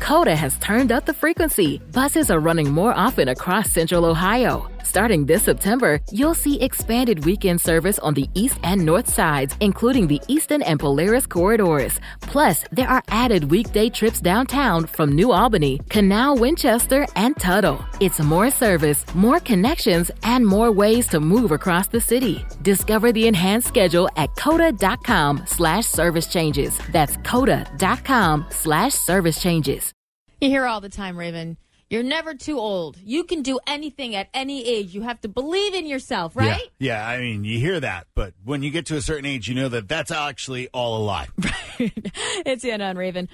Coda has turned up the frequency. Buses are running more often across Central Ohio. Starting this September, you'll see expanded weekend service on the east and north sides, including the Eastern and Polaris corridors. Plus, there are added weekday trips downtown from New Albany, Canal, Winchester, and Tuttle. It's more service, more connections, and more ways to move across the city. Discover the enhanced schedule at coda.com/service changes. That's coda.com/service changes. You hear all the time, Raven. You're never too old. You can do anything at any age. You have to believe in yourself, right? Yeah, I mean, you hear that, but when you get to a certain age, you know that that's actually all a lie. It's Anna and Raven.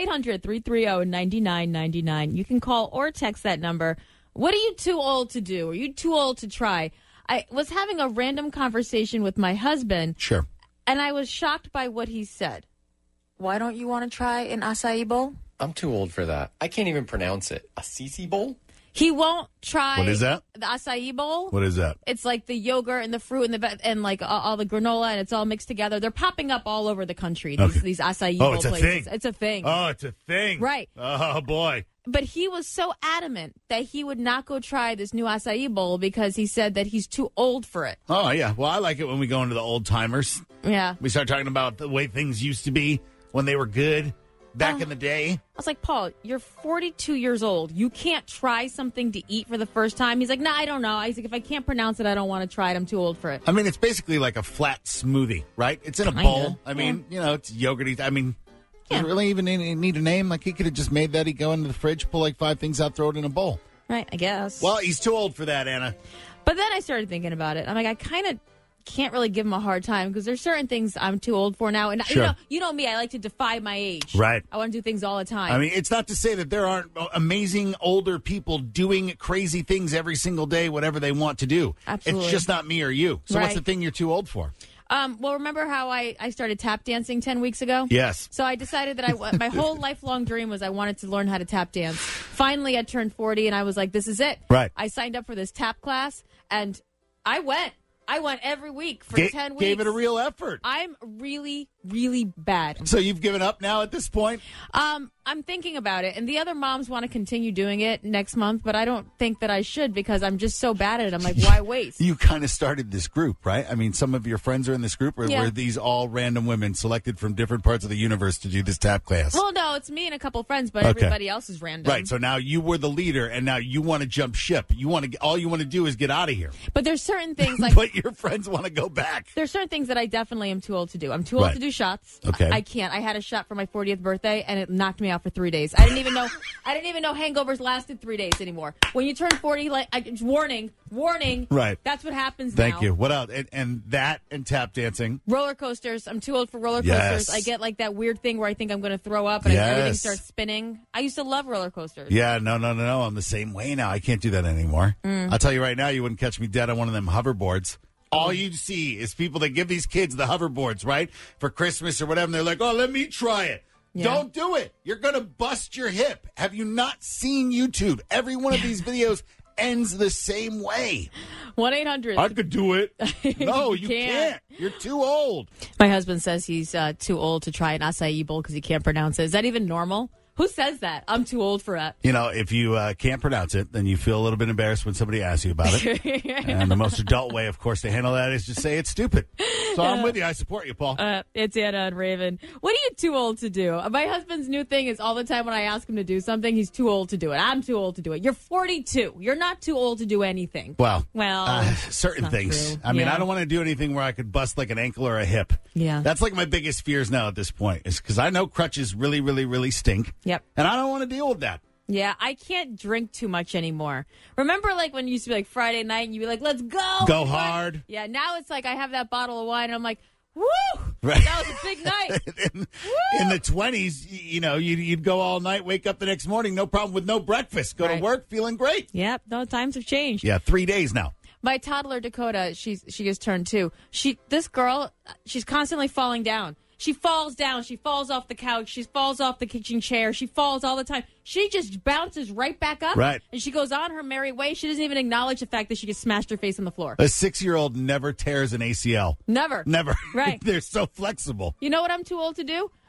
1-800-330-9999. You can call or text that number. What are you too old to do? Are you too old to try? I was having a random conversation with my husband. Sure. And I was shocked by what he said. Why don't you want to try an acai bowl? I'm too old for that. I can't even pronounce it. A Sisi bowl? He won't try. What is that? The acai bowl. What is that? It's like the yogurt and the fruit and like all the granola, and it's all mixed together. They're popping up all over the country, these acai bowl it's places. A thing. It's a thing. Oh, it's a thing. Right. Oh, boy. But he was so adamant that he would not go try this new acai bowl because he said that he's too old for it. Oh, yeah. Well, I like it when we go into the old timers. Yeah. We start talking about the way things used to be when they were good. Back in the day. I was like, Paul, you're 42 years old. You can't try something to eat for the first time. He's like, no, I don't know. I was like, if I can't pronounce it, I don't want to try it. I'm too old for it. I mean, it's basically like a flat smoothie, right? It's in a bowl. I mean, it's yogurty. I mean, does it really even need a name? Like, he could have just made that. He'd go into the fridge, pull like 5 things out, throw it in a bowl. Right, I guess. Well, he's too old for that, Anna. But then I started thinking about it. I'm like, I kind of can't really give him a hard time because there's certain things I'm too old for now. And sure. you know me, I like to defy my age. Right. I want to do things all the time. I mean, it's not to say that there aren't amazing older people doing crazy things every single day, whatever they want to do. Absolutely. It's just not me or you. So what's the thing you're too old for? Well, remember how I started tap dancing 10 weeks ago? Yes. So I decided that my whole lifelong dream was I wanted to learn how to tap dance. Finally, I turned 40, and I was like, this is it. Right. I signed up for this tap class, and I went. I went every week for 10 weeks. Gave it a real effort. I'm really, really bad. So you've given up now at this point? I'm thinking about it, and the other moms want to continue doing it next month, but I don't think that I should because I'm just so bad at it. I'm like, why waste? You kind of started this group, right? I mean, some of your friends are in this group, or were these all random women selected from different parts of the universe to do this tap class? Well, no, it's me and a couple friends, but everybody else is random. Right, so now you were the leader, and now you want to jump ship. All you want to do is get out of here. But there's certain things like... But your friends want to go back. There's certain things that I definitely am too old to do. I'm too old to do shots. Okay. I can't. I had a shot for my 40th birthday, and it knocked me out for 3 days. I didn't even know hangovers lasted 3 days anymore. When you turn 40, warning. Right. That's what happens Thank now. you. What else? And tap dancing. Roller coasters. I'm too old for roller coasters. Yes. I get like that weird thing where I think I'm going to throw up and everything starts spinning. I used to love roller coasters. Yeah, no. I'm the same way now. I can't do that anymore. I'll tell you right now, you wouldn't catch me dead on one of them hoverboards. All you see is people that give these kids the hoverboards, right, for Christmas or whatever. And they're like, oh, let me try it. Yeah. Don't do it. You're going to bust your hip. Have you not seen YouTube? Every one of these videos ends the same way. 1-800. I could do it. No, you can't. You're too old. My husband says he's too old to try an acai bowl because he can't pronounce it. Is that even normal? Who says that? I'm too old for that. You know, if you can't pronounce it, then you feel a little bit embarrassed when somebody asks you about it. And the most adult way, of course, to handle that is just say it's stupid. So I'm with you. I support you, Paul. It's Anna and Raven. What are you too old to do? My husband's new thing is all the time when I ask him to do something, he's too old to do it. I'm too old to do it. You're 42. You're not too old to do anything. Well, certain things. True. I mean, I don't want to do anything where I could bust like an ankle or a hip. Yeah. That's like my biggest fears now at this point is because I know crutches really, really, really stink. Yep. And I don't want to deal with that. Yeah, I can't drink too much anymore. Remember, like, when you used to be, like, Friday night and you'd be like, let's go. Go hard. Yeah, now it's like I have that bottle of wine and I'm like, woo! Right. That was a big night. in the 20s, you know, you'd go all night, wake up the next morning, no problem with no breakfast. Go to work feeling great. Yep, no, times have changed. Yeah, 3 days now. My toddler, Dakota, she just turned 2. This girl, she's constantly falling down. She falls down. She falls off the couch. She falls off the kitchen chair. She falls all the time. She just bounces right back up. Right. And she goes on her merry way. She doesn't even acknowledge the fact that she just smashed her face on the floor. A 6-year-old never tears an ACL. Never. Never. Right. They're so flexible. You know what I'm too old to do?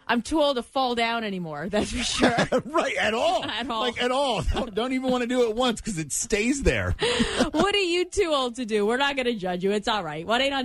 I'm too old to fall down anymore. That's for sure. Right, at all. At all. Like, at all. Don't even want to do it once because it stays there. What are you too old to do? We're not going to judge you. It's all right.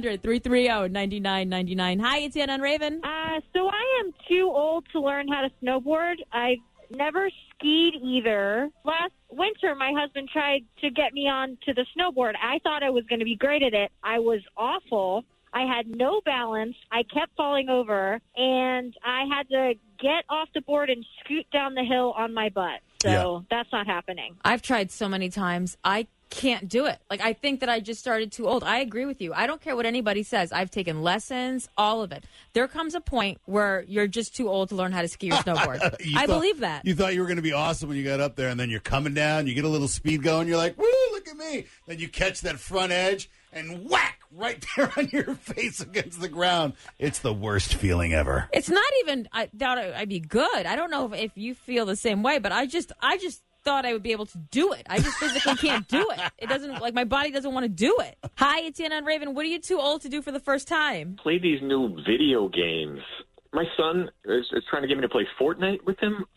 1-800-330-9999. Hi, it's Ann on Raven. So I am too old to learn how to snowboard. I've never skied either. Last winter, my husband tried to get me onto the snowboard. I thought I was going to be great at it. I was awful. I had no balance. I kept falling over, and I had to get off the board and scoot down the hill on my butt. So that's not happening. I've tried so many times. I can't do it. Like, I think that I just started too old. I agree with you. I don't care what anybody says. I've taken lessons, all of it. There comes a point where you're just too old to learn how to ski or snowboard. I believe that. You thought you were going to be awesome when you got up there, and then you're coming down, you get a little speed going, you're like, woo, look at me. Then you catch that front edge, and whack, right there on your face against the ground. It's the worst feeling ever. It's not even, I thought I'd be good. I don't know if you feel the same way, but I just thought I would be able to do it. I just physically can't do it. It doesn't, like, my body doesn't want to do it. Hi, it's Ann on Raven. What are you too old to do for the first time? Play these new video games. My son is trying to get me to play Fortnite with him.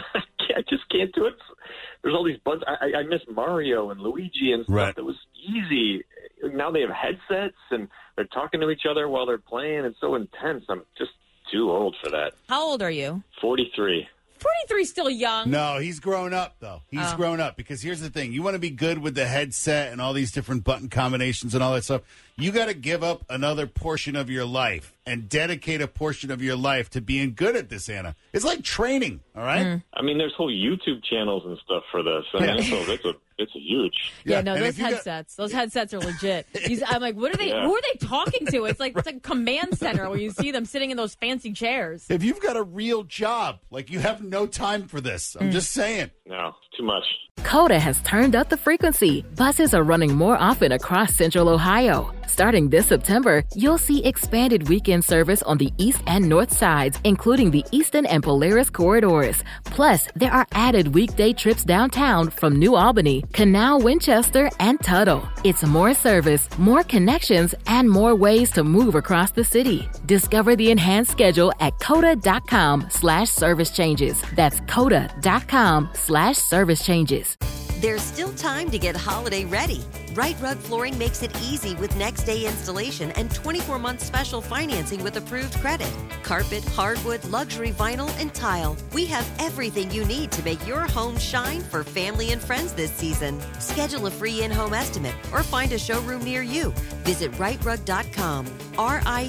I just can't do it. There's all these buttons. I miss Mario and Luigi and stuff. Right. That was easy. Now they have headsets, and they're talking to each other while they're playing. It's so intense. I'm just too old for that. How old are you? 43. 43 is still young. No, he's grown up, though. He's grown up because here's the thing. You want to be good with the headset and all these different button combinations and all that stuff. You got to give up another portion of your life and dedicate a portion of your life to being good at this, Anna. It's like training, all right? I mean, there's whole YouTube channels and stuff for this. I mean, it's a huge. Yeah, no, and those if you got- headsets. Those headsets are legit. I'm like, what are they? Who are they talking to? It's like a command center where you see them sitting in those fancy chairs. If you've got a real job, like, you have no time for this. I'm just saying. No, too much. Coda has turned up the frequency. Buses are running more often across Central Ohio. Starting this September, you'll see expanded weekend service on the east and north sides, including the Eastern and Polaris corridors. Plus, there are added weekday trips downtown from New Albany, Canal, Winchester, and Tuttle. It's more service, more connections, and more ways to move across the city. Discover the enhanced schedule at coda.com/service changes. That's coda.com/service changes. There's still time to get holiday ready. Right Rug Flooring makes it easy with next day installation and 24-month special financing with approved credit. Carpet, hardwood, luxury vinyl, and tile. We have everything you need to make your home shine for family and friends this season. Schedule a free in-home estimate or find a showroom near you. Visit rightrug.com,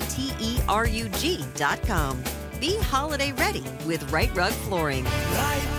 RITERUG.com. Be holiday ready with Right Rug Flooring. Right